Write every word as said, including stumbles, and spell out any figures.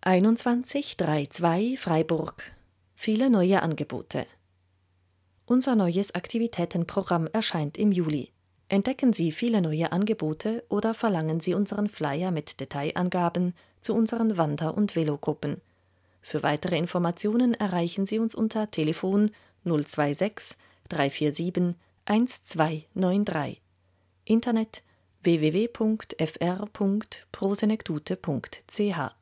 einundzwanzig zweiunddreißig Freiburg. Viele neue Angebote. Unser neues Aktivitätenprogramm erscheint im Juli. Entdecken Sie viele neue Angebote oder verlangen Sie unseren Flyer mit Detailangaben zu unseren Wander- und Velogruppen. Für weitere Informationen erreichen Sie uns unter Telefon null sechs drei vier sieben eins zwei neun drei. Internet w w w punkt f r punkt pro senectute punkt c h